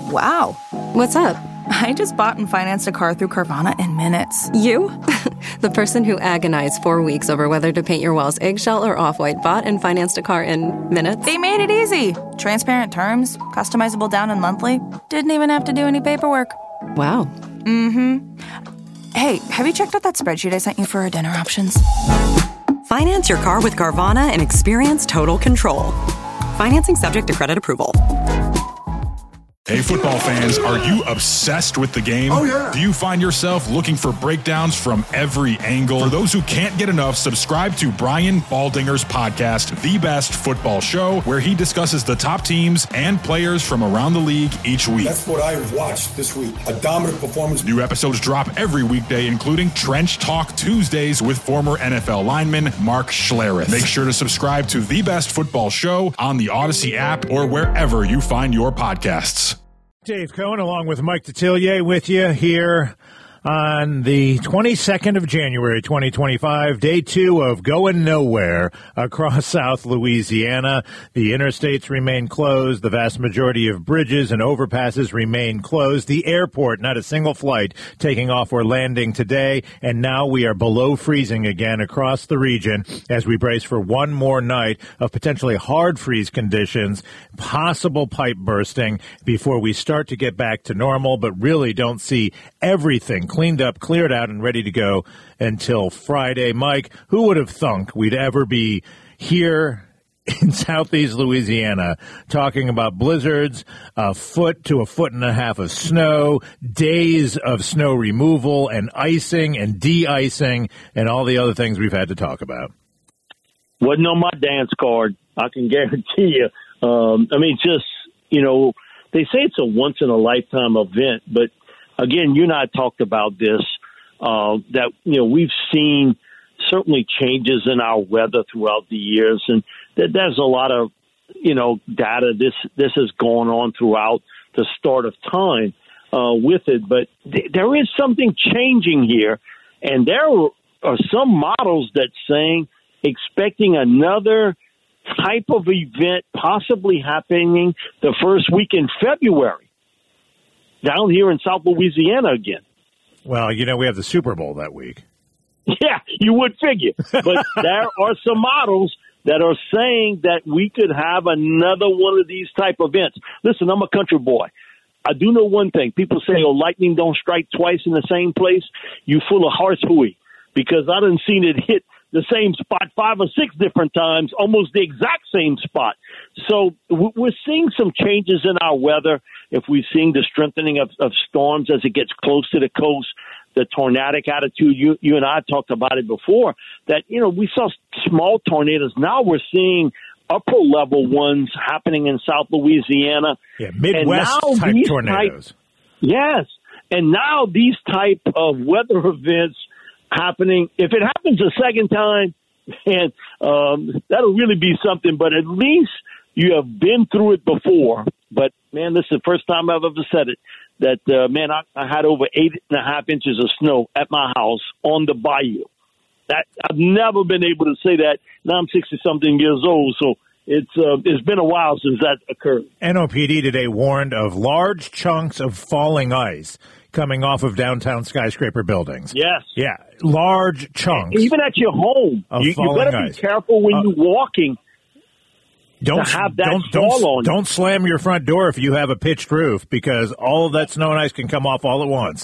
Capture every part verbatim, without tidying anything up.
Wow. What's up? I just bought and financed a car through Carvana in minutes. You? The person who agonized four weeks over whether to paint your walls eggshell or off-white bought and financed a car in minutes? They made it easy. Transparent terms, customizable down and monthly. Didn't even have to do any paperwork. Wow. Mm-hmm. Hey, have you checked out that spreadsheet I sent you for our dinner options? Finance your car with Carvana and experience total control. Financing subject to credit approval. Hey, football fans, are you obsessed with the game? Oh, yeah. Do you find yourself looking for breakdowns from every angle? For those who can't get enough, subscribe to Brian Baldinger's podcast, The Best Football Show, where he discusses the top teams and players from around the league each week. That's what I watched this week. A dominant performance. New episodes drop every weekday, including Trench Talk Tuesdays with former N F L lineman Mark Schlereth. Make sure to subscribe to The Best Football Show on the Odyssey app or wherever you find your podcasts. Dave Cohen along with Mike Detillier with you here on the twenty-second of January, twenty twenty-five, day two of Going Nowhere across South Louisiana. The interstates remain closed. The vast majority of bridges and overpasses remain closed. The airport, not a single flight taking off or landing today. And now we are below freezing again across the region as we brace for one more night of potentially hard freeze conditions, possible pipe bursting before we start to get back to normal, but really don't see everything cleaned up, cleared out, and ready to go until Friday. Mike, who would have thunk we'd ever be here in southeast Louisiana talking about blizzards, a foot to a foot and a half of snow, days of snow removal and icing and de-icing, and all the other things we've had to talk about? Wasn't on my dance card, I can guarantee you. Um, I mean, just, you know, they say it's a once-in-a-lifetime event, but again, you and I talked about this, uh, that, you know, we've seen certainly changes in our weather throughout the years, and that there's a lot of, you know, data. This this has gone on throughout the start of time uh, with it, but th- there is something changing here, and there are some models that saying expecting another type of event possibly happening the first week in February. Down here in South Louisiana again. Well, you know, we have the Super Bowl that week. Yeah, you would figure. But there are some models that are saying that we could have another one of these type of events. Listen, I'm a country boy. I do know one thing. People say, oh, lightning don't strike twice in the same place. You full of horse hooey, because I done seen it hit the same spot five or six different times, almost the exact same spot. So we're seeing some changes in our weather. If we're seeing the strengthening of, of storms as it gets close to the coast, the tornadic attitude, you, you and I talked about it before, that, you know, we saw small tornadoes. Now we're seeing upper level ones happening in South Louisiana. Yeah, Midwest type tornadoes. Type, yes. And now these type of weather events happening. If it happens a second time, and um, that'll really be something, but at least you have been through it before. But, man, this is the first time I've ever said it, that, uh, man, I, I had over eight and a half inches of snow at my house on the bayou. That I've never been able to say that. Now I'm sixty-something years old, so it's uh, it's been a while since that occurred. N O P D today warned of large chunks of falling ice coming off of downtown skyscraper buildings. Yes. Yeah, large chunks. Even at your home. Of You, you falling better ice. be careful when Uh, you're walking. Don't to have that don't fall don't, on you. don't slam your front door if you have a pitched roof, because all of that snow and ice can come off all at once.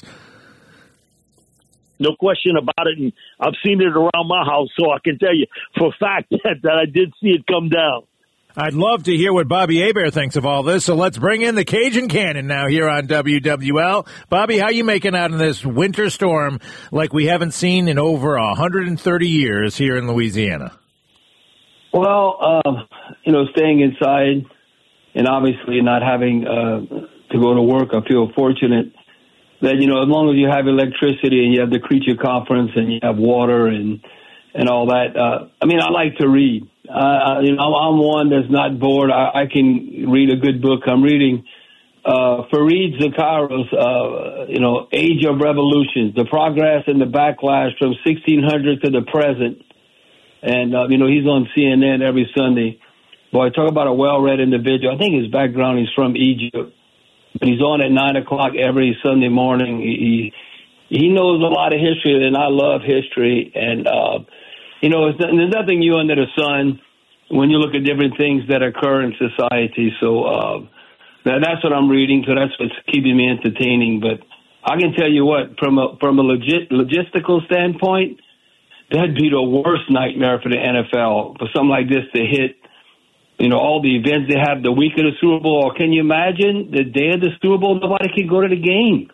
No question about it, and I've seen it around my house, so I can tell you for a fact that, that I did see it come down. I'd love to hear what Bobby Hebert thinks of all this, so let's bring in the Cajun Cannon now here on W W L. Bobby, how you making out in this winter storm like we haven't seen in over one hundred thirty years here in Louisiana? Well, uh, you know, staying inside and obviously not having uh, to go to work, I feel fortunate that, you know, as long as you have electricity and you have the Creature Conference and you have water and and all that, uh, I mean, I like to read. Uh, you know, I'm one that's not bored. I, I can read a good book. I'm reading uh, Fareed Zakaria's, uh, you know, Age of Revolutions, the progress and the backlash from sixteen hundred to the present. And, uh, you know, he's on C N N every Sunday. Boy, talk about a well-read individual. I think his background, he's from Egypt. but he's on at nine o'clock every Sunday morning. He he knows a lot of history, and I love history. And, uh, you know, it's, there's nothing new under the sun when you look at different things that occur in society. So uh, that, that's what I'm reading, so that's what's keeping me entertaining. But I can tell you what, from a, from a legit, logistical standpoint, that'd be the worst nightmare for the N F L, for something like this to hit, you know, all the events they have the week of the Super Bowl. Or can you imagine the day of the Super Bowl, nobody can go to the game?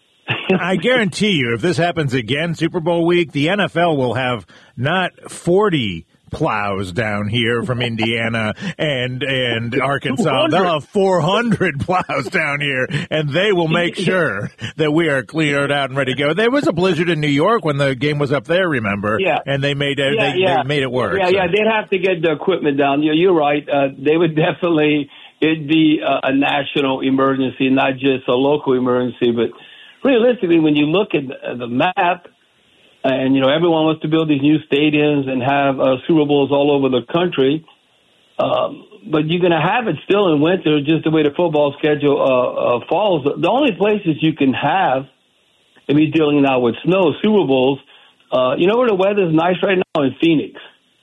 I guarantee you, if this happens again, Super Bowl week, the N F L will have not forty plows down here from Indiana and and Arkansas. They'll have four hundred plows down here, and they will make sure that we are cleared out and ready to go. There was a blizzard in New York when the game was up there, remember? Yeah. And they made it, yeah, they, yeah. they made it work. Yeah, so. yeah, they'd have to get the equipment down. You're, you're right. Uh, they would definitely, it'd be a, a national emergency, not just a local emergency. But realistically, when you look at the, the map, and, you know, everyone wants to build these new stadiums and have uh, Super Bowls all over the country. Um, but you're going to have it still in winter, just the way the football schedule uh, uh, falls. The only places you can have, if you're dealing now with snow, Super Bowls, uh, you know where the weather's nice right now? In Phoenix.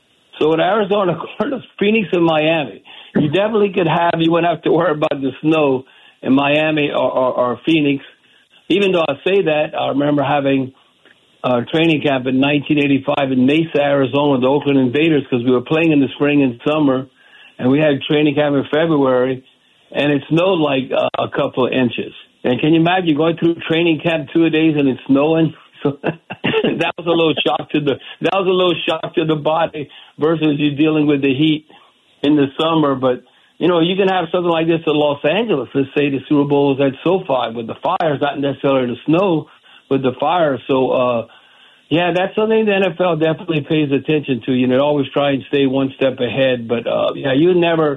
So in Arizona, Phoenix and Miami. You definitely could have, you wouldn't have to worry about the snow in Miami or, or, or Phoenix. Even though I say that, I remember having Uh, training camp in nineteen eighty-five in Mesa, Arizona, the Oakland Invaders, because we were playing in the spring and summer, and we had training camp in February, and it snowed like uh, a couple of inches. And can you imagine going through training camp two days and it's snowing? So that was a little shock to the that was a little shock to the body versus you dealing with the heat in the summer. But you know, you can have something like this in Los Angeles. Let's say the Super Bowl is at SoFi with the fires, not necessarily the snow. With the fire. So, uh, yeah, that's something the N F L definitely pays attention to. You know, always try and stay one step ahead. But, uh, yeah, you never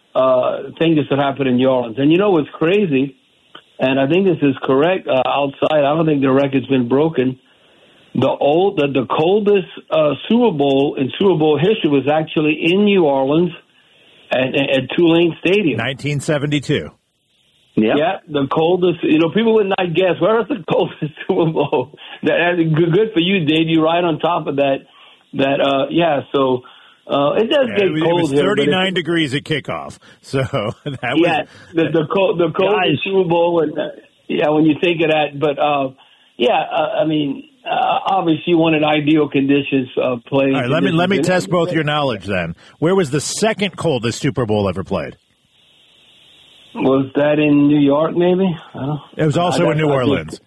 uh, think this would happen in New Orleans. And you know what's crazy, and I think this is correct, uh, outside, I don't think the record's been broken. The old, the, the coldest uh, Super Bowl in Super Bowl history was actually in New Orleans at, at Tulane Stadium. nineteen seventy-two. Yep. Yeah, the coldest. You know, people would not guess where is the coldest Super Bowl. That, that's good for you, Dave. You're right on top of that. That uh, yeah. So uh, it does yeah, get it was, cold it was here. thirty-nine degrees at kickoff. So that was yeah. The the, cold, the coldest Super Bowl, and uh, yeah, when you think of that. But uh, yeah, uh, I mean, uh, obviously you wanted ideal conditions of uh, playing. All right, let me let me test both your knowledge then. Where was the second coldest Super Bowl ever played? Was that in New York, maybe? I don't, it was also in New Orleans.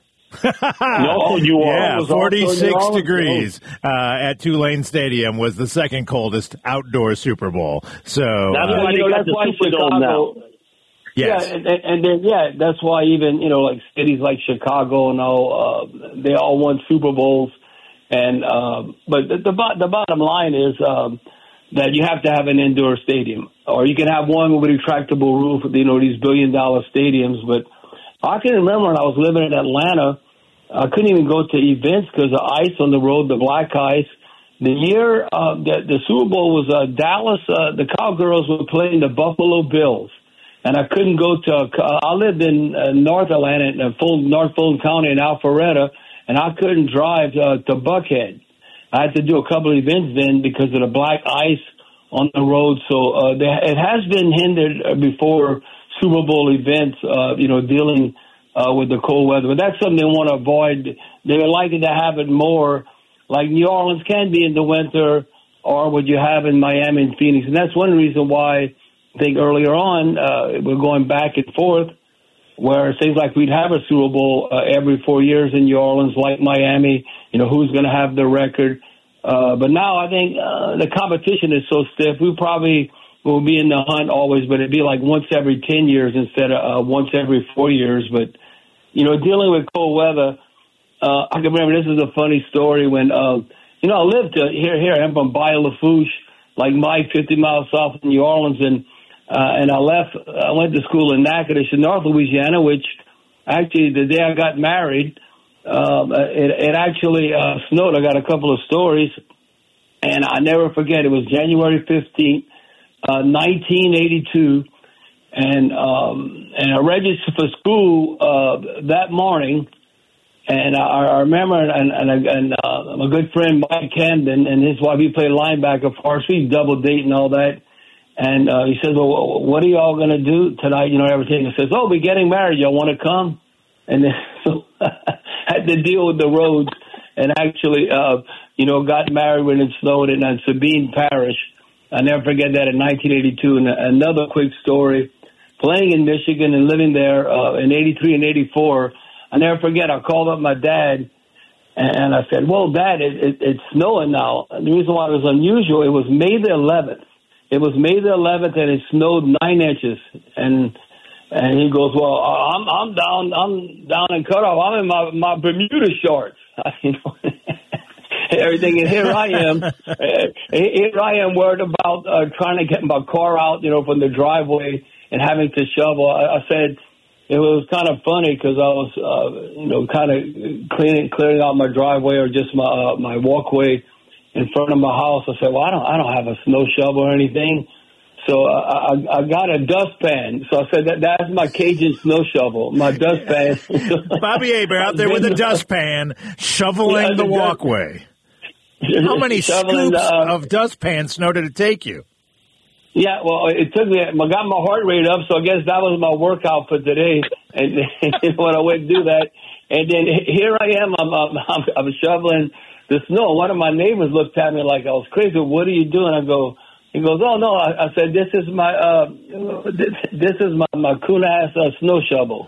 no, New Orleans. Yeah, forty-six degrees uh, at Tulane Stadium was the second coldest outdoor Super Bowl. So that's uh, why, you know, that's why Chicago. Now. Yes. Yeah, and, and then yeah, that's why even you know like cities like Chicago and all uh, they all won Super Bowls, and uh, but the, the the bottom line is. Um, that you have to have an indoor stadium. Or you can have one with a retractable roof, you know, these billion-dollar stadiums. But I can remember when I was living in Atlanta, I couldn't even go to events because of ice on the road, the black ice. The year uh, that the Super Bowl was uh, Dallas, uh, the Cowgirls were playing the Buffalo Bills. And I couldn't go to uh, – I lived in uh, North Atlanta, in uh, Fulton, North Fulton County in Alpharetta, and I couldn't drive uh, to Buckhead. I had to do a couple of events then because of the black ice on the road. So uh, they, it has been hindered before Super Bowl events, uh, you know, dealing uh, with the cold weather. But that's something they want to avoid. They would like it to have it more like New Orleans can be in the winter or what you have in Miami and Phoenix. And that's one reason why I think earlier on uh, we're going back and forth where it seems like we'd have a Super Bowl uh, every four years in New Orleans like Miami. You know, who's going to have the record. Uh, but now I think uh, the competition is so stiff, we probably will be in the hunt always, but it'd be like once every ten years instead of uh, once every four years. But, you know, dealing with cold weather, uh, I can remember this is a funny story when, uh, you know, I lived uh, here, here, I'm from Bayou-Lafourche, like Mike, fifty miles south of New Orleans, and uh, and I left, I went to school in Natchitoches in North Louisiana, which actually the day I got married, Um, it, it actually uh, snowed. I got a couple of stories, and I never forget. It was January fifteenth, uh, nineteen eighty-two, And um, and I registered for school uh, that morning. And I, I remember, and, and, and uh, my good friend Mike Camden and his wife, he played linebacker for us. We double date and all that. And uh, he says, well, what are y'all going to do tonight? You know, everything. He says, oh, we're getting married. Y'all want to come? And then so I had to deal with the roads and actually, uh, you know, got married when it snowed in uh, Sabine Parish. I never forget that in nineteen eighty-two. And another quick story, playing in Michigan and living there uh, in eighty-three and eighty-four, I never forget, I called up my dad, and I said, well, Dad, it, it, it's snowing now. And the reason why it was unusual, it was May the eleventh. It was May the eleventh, and it snowed nine inches. And and he goes, well, I'm I'm down I'm down in cutoff. I'm in my, my Bermuda shorts. You know, everything. And here I am. Here I am worried about uh, trying to get my car out, you know, from the driveway and having to shovel. I, I said, it was kind of funny because I was, uh, you know, kind of cleaning, clearing out my driveway or just my uh, my walkway in front of my house. I said, well, I don't, I don't have a snow shovel or anything, so I, I, I got a dustpan. So I said that that's my Cajun snow shovel, my dustpan. Bobby Aber out there with a dustpan shoveling yeah, the, the walkway. How many scoops uh, of dustpan snow did it take you? Yeah, well, it took me, I got my heart rate up, so I guess that was my workout for today. And when I went to do that, and then here I am, I'm, I'm, I'm, I'm shoveling the snow. One of my neighbors looked at me like I was crazy. What are you doing? I go, he goes, oh, no. I, I said, this is my, uh, this, this is my, my coon-ass uh, snow shovel.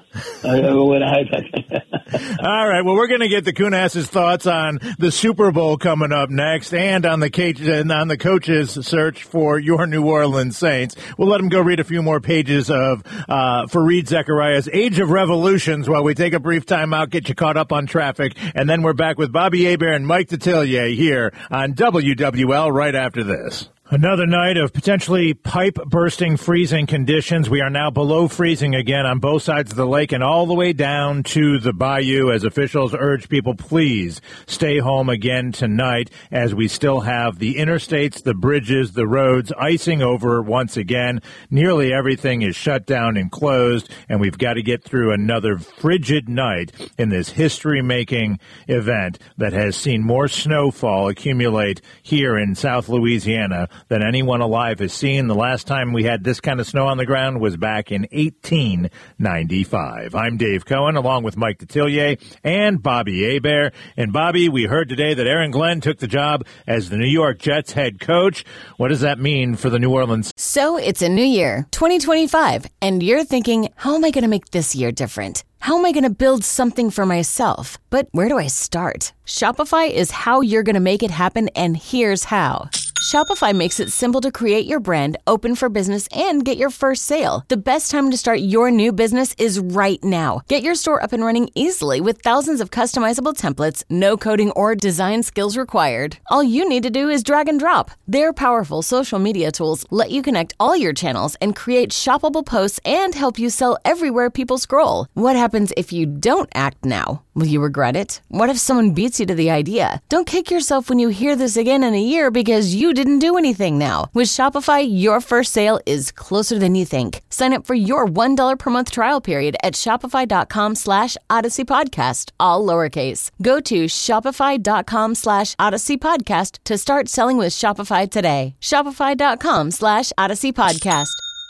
All right. Well, we're going to get the coon-ass's thoughts on the Super Bowl coming up next and on the and on the coach's search for your New Orleans Saints. We'll let him go read a few more pages of uh, Fareed Zechariah's Age of Revolutions while we take a brief time out, get you caught up on traffic, and then we're back with Bobby Aber and Mike Detillier here on W W L right after this. Another night of potentially pipe-bursting freezing conditions. We are now below freezing again on both sides of the lake and all the way down to the bayou as officials urge people, please stay home again tonight as we still have the interstates, the bridges, the roads icing over once again. Nearly everything is shut down and closed, and we've got to get through another frigid night in this history-making event that has seen more snowfall accumulate here in South Louisiana than anyone alive has seen. The last time we had this kind of snow on the ground was back in eighteen ninety-five. I'm Dave Cohen, along with Mike Detillier and Bobby Aber. And Bobby, we heard today that Aaron Glenn took the job as the New York Jets head coach. What does that mean for the New Orleans? So it's a new year, twenty twenty-five, and you're thinking, how am I going to make this year different? How am I going to build something for myself? But where do I start? Shopify is how you're going to make it happen, and here's how. Shopify makes it simple to create your brand, open for business, and get your first sale. The best time to start your new business is right now. Get your store up and running easily with thousands of customizable templates, no coding or design skills required. All you need to do is drag and drop. Their powerful social media tools let you connect all your channels and create shoppable posts and help you sell everywhere people scroll. What happens if you don't act now? Will you regret it? What if someone beats you to the idea? Don't kick yourself when you hear this again in a year because you didn't do anything now. With Shopify, your first sale is closer than you think. Sign up for your one dollar per month trial period at shopify.com slash Odyssey Podcast, all lowercase. Go to shopify.com slash Odyssey Podcast to start selling with Shopify today. Shopify.com slash Odyssey Podcast.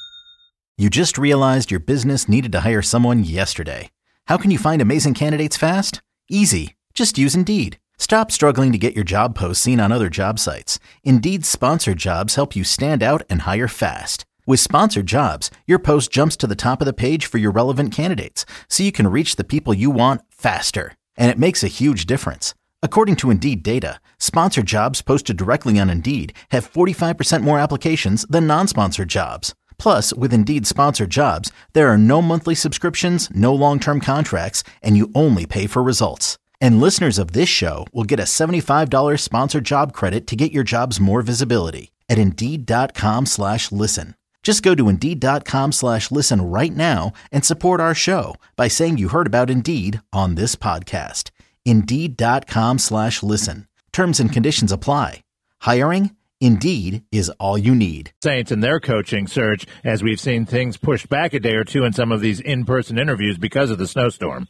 You just realized your business needed to hire someone yesterday. How can you find amazing candidates fast? Easy. Just use Indeed. Stop struggling to get your job posts seen on other job sites. Indeed's sponsored jobs help you stand out and hire fast. With sponsored jobs, your post jumps to the top of the page for your relevant candidates, so you can reach the people you want faster. And it makes a huge difference. According to Indeed data, sponsored jobs posted directly on Indeed have forty-five percent more applications than non-sponsored jobs. Plus, with Indeed sponsored jobs, there are no monthly subscriptions, no long-term contracts, and you only pay for results. And listeners of this show will get a seventy-five dollars sponsored job credit to get your jobs more visibility at Indeed.com slash listen. Just go to Indeed.com slash listen right now and support our show by saying you heard about Indeed on this podcast. Indeed.com slash listen. Terms and conditions apply. Hiring? Indeed is all you need. Saints in their coaching search, as we've seen things pushed back a day or two in some of these in-person interviews because of the snowstorm.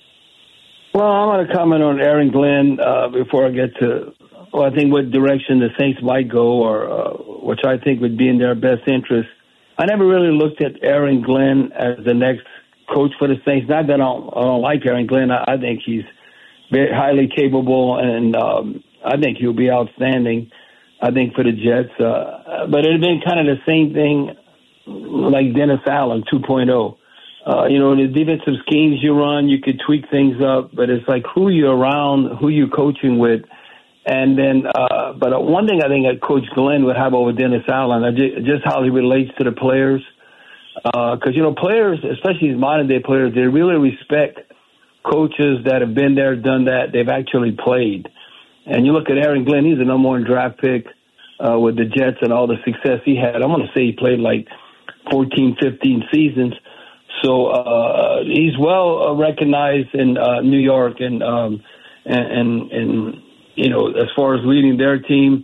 Well, I'm going to comment on Aaron Glenn uh, before I get to, well, I think what direction the Saints might go, or uh, which I think would be in their best interest. I never really looked at Aaron Glenn as the next coach for the Saints. Not that I don't, I don't like Aaron Glenn. I, I think he's very highly capable, and um, I think he'll be outstanding, I think, for the Jets. Uh, but it had been kind of the same thing like Dennis Allen two point oh. Uh, you know, the defensive schemes you run, you could tweak things up, but it's like who you're around, who you're coaching with. And then, uh, but one thing I think that Coach Glenn would have over Dennis Allen, just how he relates to the players. Because, uh, you know, players, especially these modern-day players, they really respect coaches that have been there, done that, they've actually played. And you look at Aaron Glenn, he's the number one draft pick uh, with the Jets and all the success he had. I'm going to say he played like fourteen, fifteen seasons. So uh, he's well recognized in uh, New York, and, um, and, and, and, you know, as far as leading their team.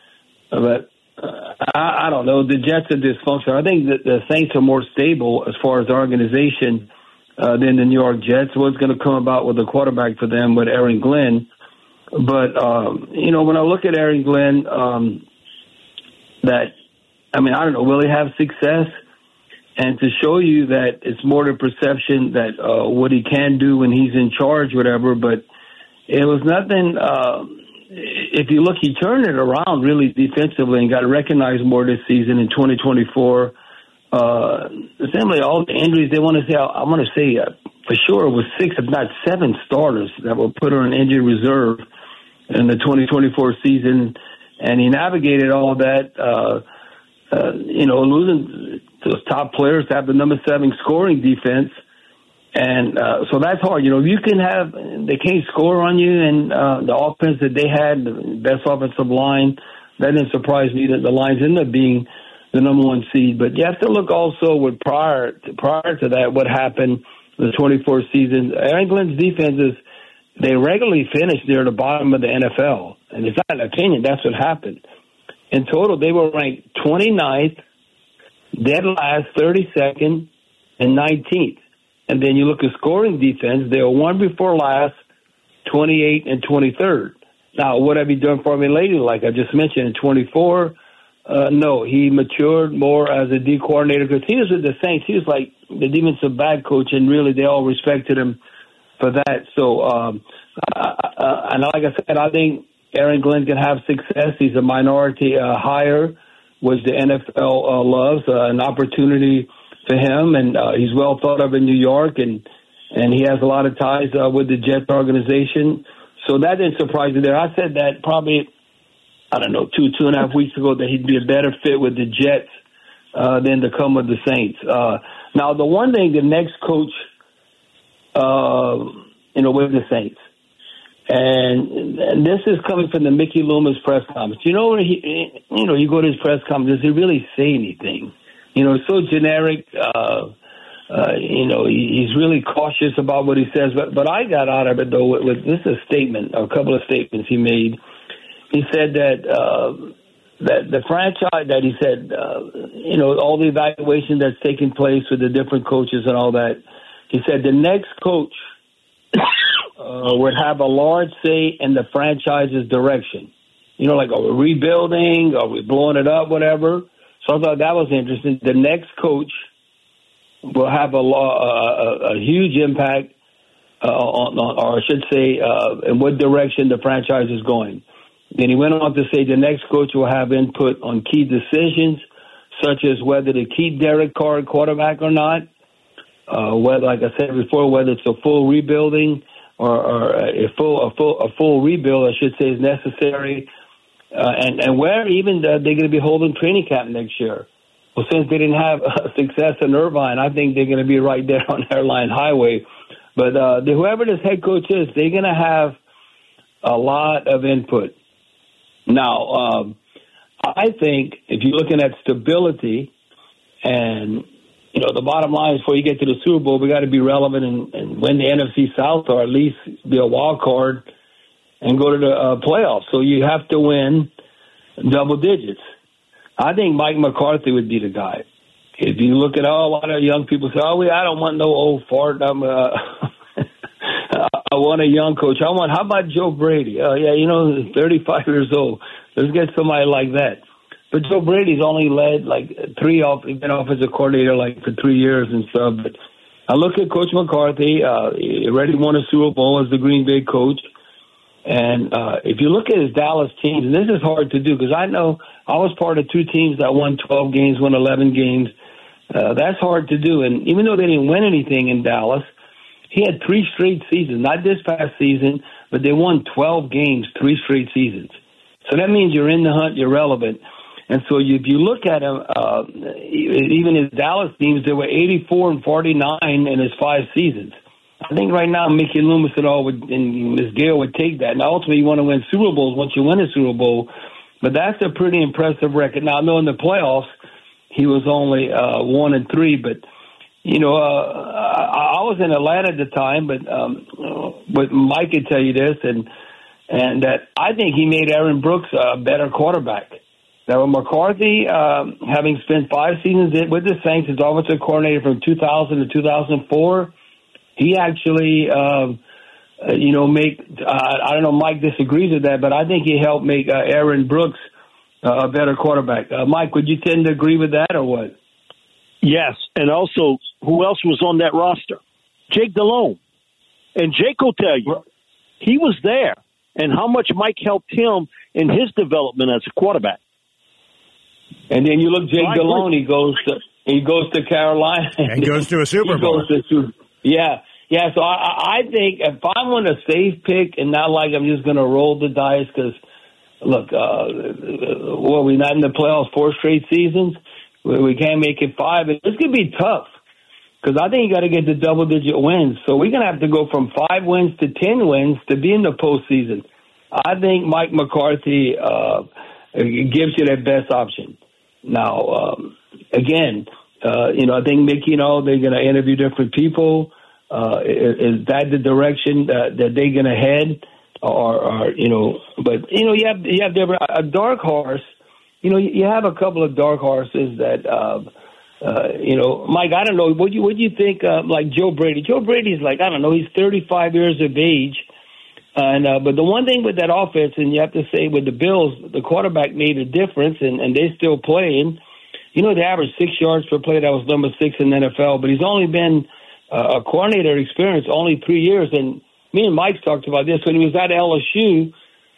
But uh, I, I don't know. The Jets are dysfunctional. I think that the Saints are more stable as far as the organization uh, than the New York Jets. What's going to come about with the quarterback for them with Aaron Glenn. But, um, you know, when I look at Aaron Glenn, um, that, I mean, I don't know, will he have success? And to show you that it's more the perception that uh, what he can do when he's in charge, whatever. But it was nothing. Uh, if you look, he turned it around really defensively and got recognized more this season in twenty twenty-four. Uh, assembly, all the injuries, they want to say, I want to say uh, for sure it was six, if not seven starters that were put on injured reserve in the twenty twenty-four season. And he navigated all that, uh, uh, you know, losing those top players to have the number seven scoring defense. And uh, so that's hard. You know, you can have, they can't score on you, and uh, the offense that they had, the best offensive line, that didn't surprise me that the Lions ended up being the number one seed. But you have to look also with prior to, prior to that, what happened the twenty-four season. Aaron Glenn's defenses, they regularly finished near the bottom of the N F L. And it's not an opinion, that's what happened. In total, they were ranked twenty-ninth, dead last, thirty-second, and nineteenth. And then you look at scoring defense, they were one before last, twenty-eighth, and twenty-third. Now, what have you done for me lately? Like I just mentioned, in twenty-four, uh, no, he matured more as a D coordinator because he was with the Saints. He was like the defensive back coach, and really they all respected him for that. So, um, uh, uh, and like I said, I think Aaron Glenn can have success. He's a minority uh, hire, which the N F L uh, loves, uh, an opportunity for him, and uh, he's well thought of in New York, and and he has a lot of ties uh, with the Jets organization. So that didn't surprise me there. I said that probably, I don't know, two, two and a half weeks ago that he'd be a better fit with the Jets uh, than to come with the Saints. Uh, now, the one thing, the next coach, uh, you know, with the Saints, and, and this is coming from the Mickey Loomis press conference. You know, when he, you know, you go to his press conference, does he really say anything? You know, it's so generic. Uh, uh, you know, he, he's really cautious about what he says. But but I got out of it, though, with, with this is a statement, a couple of statements he made. He said that uh, that the franchise, that he said, uh, you know, all the evaluation that's taking place with the different coaches and all that, he said the next coach uh, would have a large say in the franchise's direction. You know, like, are we rebuilding? Are we blowing it up, whatever? So I thought that was interesting. The next coach will have a, a, a huge impact uh, on, on, or I should say, uh, in what direction the franchise is going. Then he went on to say the next coach will have input on key decisions, such as whether to keep Derek Carr quarterback or not, uh, whether, like I said before, whether it's a full rebuilding or, or a full a full a full rebuild, I should say, is necessary. Uh, and, and where even uh, they're going to be holding training camp next year. Well, since they didn't have uh, success in Irvine, I think they're going to be right there on Airline Highway. But uh, the, whoever this head coach is, they're going to have a lot of input. Now, um, I think if you're looking at stability and, you know, the bottom line is before you get to the Super Bowl, we got to be relevant and, and win the N F C South or at least be a wild card and go to the uh, playoffs. So you have to win double digits. I think Mike McCarthy would be the guy. If you look at all, a lot of young people say, oh, I don't want no old fart. I'm, uh, I want a young coach. I want, how about Joe Brady? Oh, yeah, you know, thirty-five years old. Let's get somebody like that. But Joe Brady's only led like three off, he's been offensive coordinator like for three years and stuff. But I look at Coach McCarthy. Uh, he already won a Super Bowl as the Green Bay coach. And uh, if you look at his Dallas teams, and this is hard to do because I know I was part of two teams that won twelve games, won eleven games. Uh, that's hard to do. And even though they didn't win anything in Dallas, he had three straight seasons, not this past season, but they won twelve games, three straight seasons. So that means you're in the hunt, you're relevant. And so you, if you look at him, uh, even his Dallas teams, they were eighty-four and forty-nine in his five seasons. I think right now Mickey Loomis and all would, and Miz Gale would take that. Now, ultimately, you want to win Super Bowls once you win a Super Bowl, but that's a pretty impressive record. Now, I know in the playoffs he was only uh, one and three, but you know, uh, I, I was in Atlanta at the time, but um, but Mike could tell you this, and and that I think he made Aaron Brooks a better quarterback. Now, McCarthy, um, having spent five seasons with the Saints as offensive coordinator from two thousand to two thousand four, he actually, uh, you know, make, uh, I don't know, Mike disagrees with that, but I think he helped make uh, Aaron Brooks uh, a better quarterback. Uh, Mike, would you tend to agree with that or what? Yes, and also, who else was on that roster? Jake Delhomme. And Jake will tell you, he was there, and how much Mike helped him in his development as a quarterback. And then you look, Jake Delhomme, he goes to he goes to Carolina and goes to a Super Bowl. Goes to, yeah, yeah. So I, I think if I want a safe pick and not like I'm just going to roll the dice because look, uh, well, we're not in the playoffs four straight seasons. We, we can't make it five. It's going to be tough because I think you got to get the double digit wins. So we're going to have to go from five wins to ten wins to be in the postseason. I think Mike McCarthy uh, gives you that best option. Now, um, again, uh, you know, I think Mickey, you know, they're going to interview different people. Uh, is, is that the direction that, that they're going to head? Or, or, you know, but, you know, you have, you have different, a dark horse, you know, you have a couple of dark horses that, uh, uh, you know, Mike, I don't know, what do you, what do you think, uh, like Joe Brady? Joe Brady's like, I don't know, he's thirty-five years of age. And uh, but the one thing with that offense, and you have to say with the Bills, the quarterback made a difference, and, and they're still playing. You know, they average six yards per play. That was number six in the N F L. But he's only been uh, a coordinator experience only three years. And me and Mike talked about this when he was at L S U.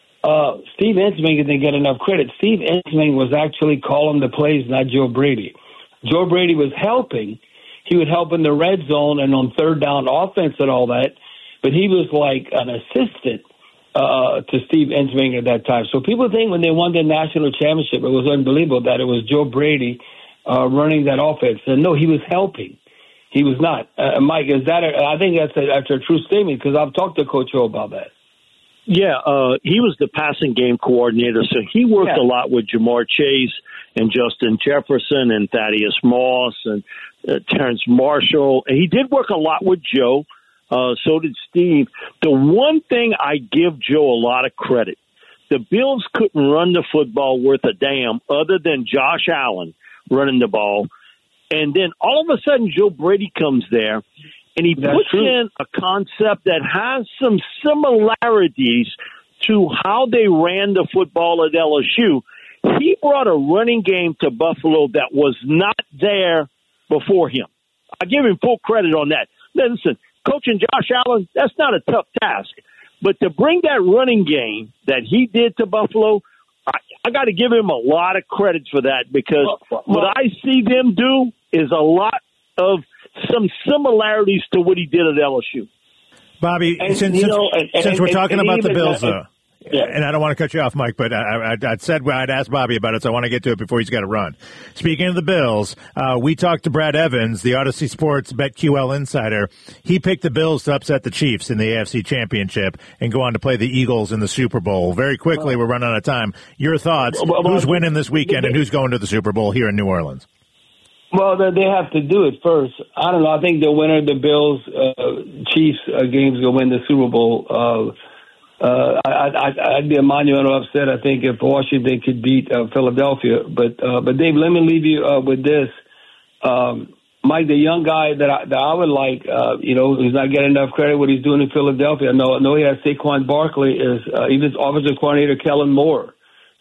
Uh, Steve Ensminger didn't get enough credit. Steve Ensminger was actually calling the plays, not Joe Brady. Joe Brady was helping. He would help in the red zone and on third down offense and all that. But he was like an assistant uh, to Steve Ensminger at that time. So people think when they won the national championship, it was unbelievable that it was Joe Brady uh, running that offense. And no, he was helping. He was not. Uh, Mike, is that? A, I think that's a, that's a true statement because I've talked to Coach O about that. Yeah, uh, he was the passing game coordinator, so he worked yeah. a lot with Jamar Chase and Justin Jefferson and Thaddeus Moss and uh, Terrence Marshall. And he did work a lot with Joe. Uh, so did Steve. The one thing I give Joe a lot of credit, the Bills couldn't run the football worth a damn other than Josh Allen running the ball. And then all of a sudden Joe Brady comes there, and he That's puts true. in a concept that has some similarities to how they ran the football at L S U. He brought a running game to Buffalo that was not there before him. I give him full credit on that. Listen, coaching Josh Allen, that's not a tough task. But to bring that running game that he did to Buffalo, I, I got to give him a lot of credit for that because well, well, what I see them do is a lot of some similarities to what he did at L S U. Bobby, and, since, you since, know, and, since and, we're and, talking and about the even, Bills, uh, though, yeah. and I don't want to cut you off, Mike, but I, I, I said I'd ask Bobby about it, so I want to get to it before he's got to run. Speaking of the Bills, uh, we talked to Brad Evans, the Odyssey Sports BetQL insider. He picked the Bills to upset the Chiefs in the A F C Championship and go on to play the Eagles in the Super Bowl. Very quickly, we're running out of time. Your thoughts, well, well, who's winning this weekend and who's going to the Super Bowl here in New Orleans? Well, they have to do it first. I don't know. I think the winner of the Bills uh, Chiefs uh, games will win the Super Bowl. Uh, Uh, I, I, I'd be a monumental upset, I think, if Washington could beat uh, Philadelphia. But, uh, but Dave, let me leave you uh, with this. Um, Mike, the young guy that I, that I would like, uh, you know, he's not getting enough credit what he's doing in Philadelphia. I know, I know he has Saquon Barkley, is uh, even offensive coordinator Kellen Moore.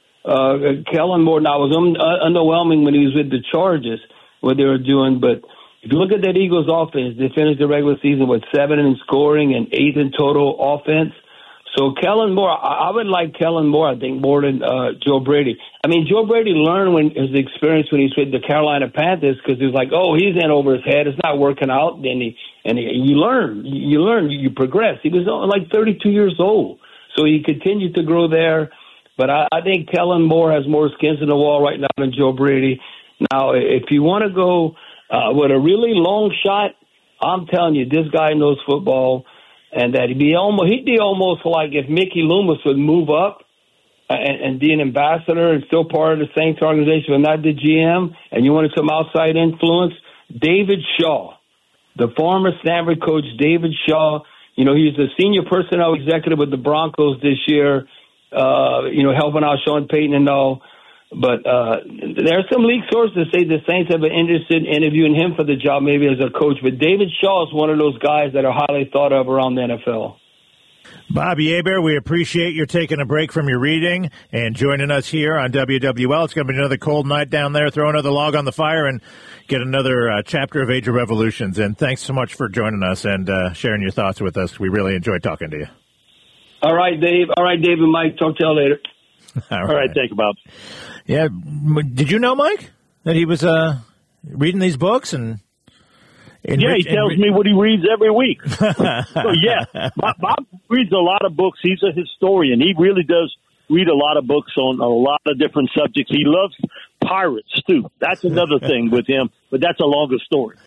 Uh, Kellen Moore now was un- underwhelming when he was with the Chargers, what they were doing. But if you look at that Eagles offense, they finished the regular season with seven in scoring and eight in total offense. So Kellen Moore, I, I would like Kellen Moore, I think, more than uh, Joe Brady. I mean, Joe Brady learned when his experience when he's with the Carolina Panthers, because he was like, oh, he's in over his head. It's not working out. And, he, and he, you learn. You learn. You progress. He was like thirty-two years old. So he continued to grow there. But I, I think Kellen Moore has more skins in the wall right now than Joe Brady. Now, if you want to go uh, with a really long shot, I'm telling you, this guy knows football. And that he'd be almost, he'd be almost like if Mickey Loomis would move up and, and be an ambassador and still part of the Saints organization, but not the G M, and you wanted some outside influence, David Shaw, the former Stanford coach David Shaw, you know, he's the senior personnel executive with the Broncos this year, uh, you know, helping out Sean Payton and all. But uh, there are some league sources that say the Saints have been interested in interviewing him for the job, maybe as a coach. But David Shaw is one of those guys that are highly thought of around the N F L. Bobby Hebert, we appreciate your taking a break from your reading and joining us here on W W L. It's going to be another cold night down there. Throw another log on the fire and get another uh, chapter of Age of Revolutions. And thanks so much for joining us and uh, sharing your thoughts with us. We really enjoyed talking to you. All right, Dave. All right, Dave and Mike. Talk to y'all later. All right. All right, thank you, Bob. Yeah, did you know, Mike, that he was uh, reading these books? And, and yeah, he tells me what he reads every week. So, yeah, Bob, Bob reads a lot of books. He's a historian. He really does read a lot of books on a lot of different subjects. He loves pirates, too. That's another thing with him, but that's a longer story.